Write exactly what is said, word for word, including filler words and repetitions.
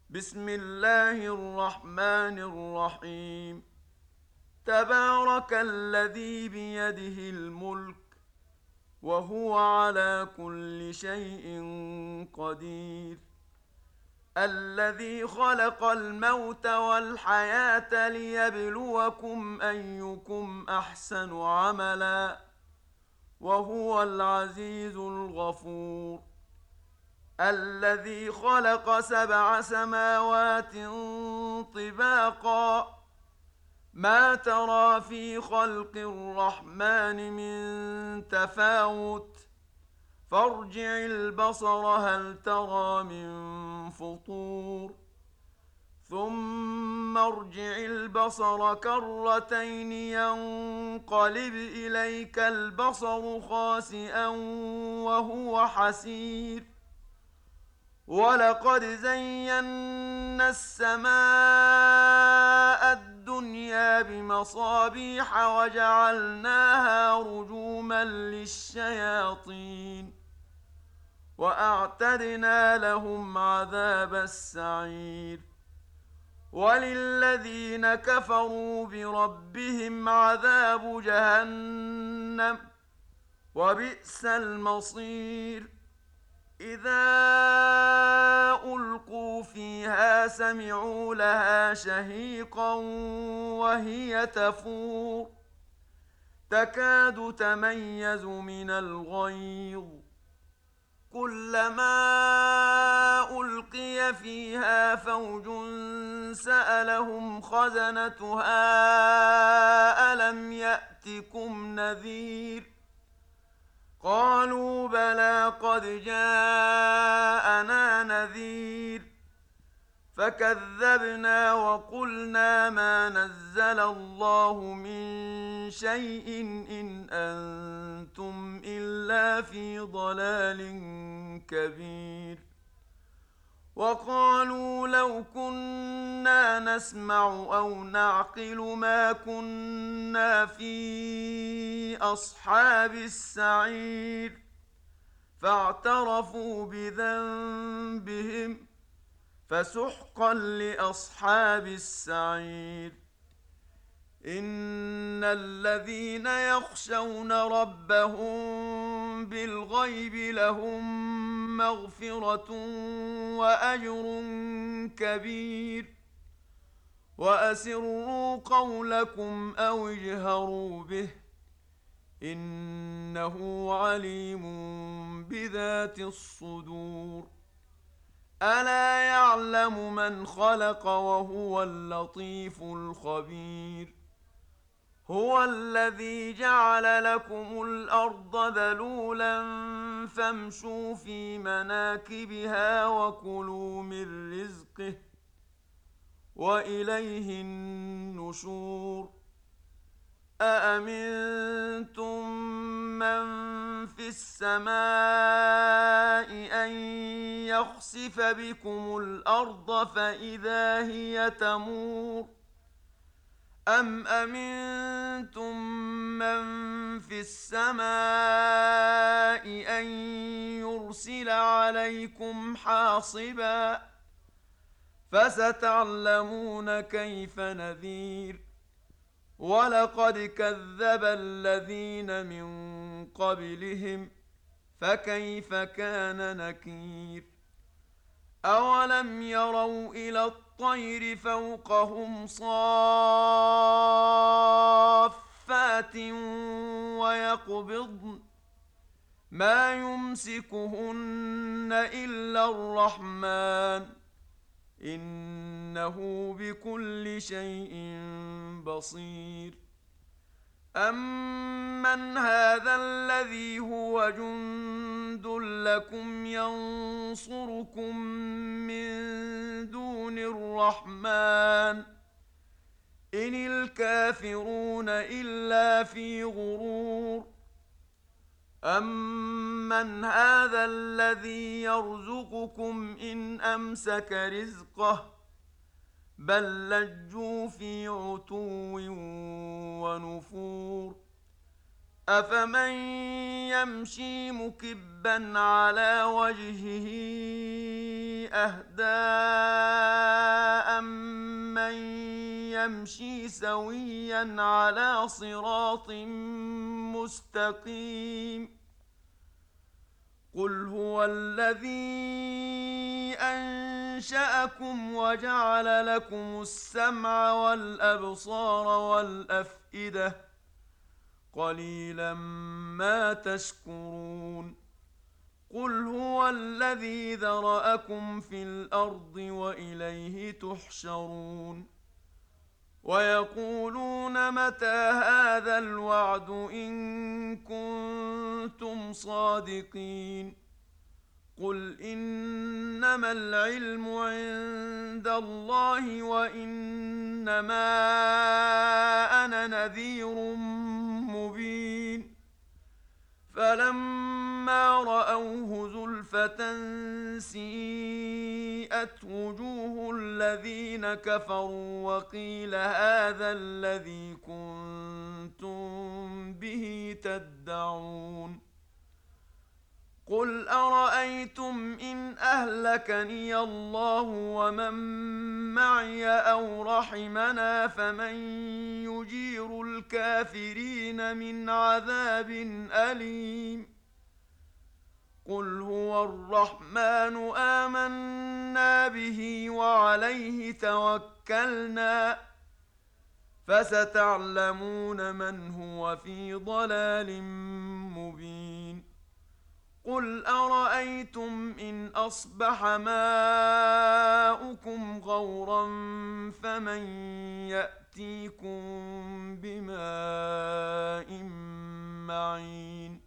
بسم الله الرحمن الرحيم. تبارك الذي بيده الملك وهو على كل شيء قدير. الذي خلق الموت والحياة ليبلوكم أيكم أحسن عملا وهو العزيز الغفور. الذي خلق سبع سماوات طباقا ما ترى في خلق الرحمن من تفاوت فارجع البصر هل ترى من فطور ثم ارجع البصر كرتين ينقلب إليك البصر خاسئا وهو حسير. ولقد زينا السماء الدنيا بمصابيح وجعلناها رجوما للشياطين وأعتدنا لهم عذاب السعير. وللذين كفروا بربهم عذاب جهنم وبئس المصير. إذا ألقوا فيها سمعوا لها شهيقا وهي تفور تكاد تميز من الغيظ كلما ألقي فيها فوج سألهم خزنتها ألم يأتكم نذير قالوا بلى قد جاءنا نذير فكذبنا وقلنا ما نزل الله من شيء إن أنتم إلا في ضلال كبير. وقالوا لو كنا نسمع أو نعقل ما كنا في أصحاب السعير فاعترفوا بذنبهم فسحقا لأصحاب السعير. إن الذين يخشون ربهم بالغيب لهم مغفرة وأجر كبير. وأسروا قولكم أو اجهروا به إنه عليم بذات الصدور. ألا يعلم من خلق وهو اللطيف الخبير. هو الذي جعل لكم الأرض ذلولا فامشوا في مناكبها وكلوا من رزقه وإليه النشور. أأمنتم من في السماء أن يخسف بكم الأرض فإذا هي تمور أم أمنتم من في السماء أن يرسل عليكم حاصبا فستعلمون كيف نذير. ولقد كذب الذين من قبلهم فكيف كان نكير. أولم يروا إلى الطير فوقهم صافات ويقبضن ما يمسكهن إلا الرحمن إنه بكل شيء بصير. أمن هذا الذي هو جند لكم ينصركم من دون الرحمن إن الكافرون إلا في غرور. أمن هذا الذي يرزقكم إن أمسك رزقه بل لجوا في عتو ونفور. أفمن يمشي مكبا على وجهه أهدى أمن يمشي سويا على صراط مستقيم قل هو الذي أنشأكم وجعل لكم السمع والأبصار والأفئدة قليلا ما تشكرون قل هو الذي ذرأكم في الأرض وإليه تحشرون ويقولون متى هذا الوعد إن كنتم صادقين قل إنما العلم عند الله وإنما أنا نذير مبين فلما رأوه زلفة سيئت وجوه الذين كفروا وقيل هذا الذي كنتم به تدعون قل أرأيتم إن أهلكني الله ومن معي أو رحمنا فمن يجير الكافرين من عذاب أليم قل هو الرحمن آمنا به وعليه توكلنا فستعلمون من هو في ضلال مبين قل أرأيتم إن أصبح ماؤكم غورا فمن يأتيكم بماء معين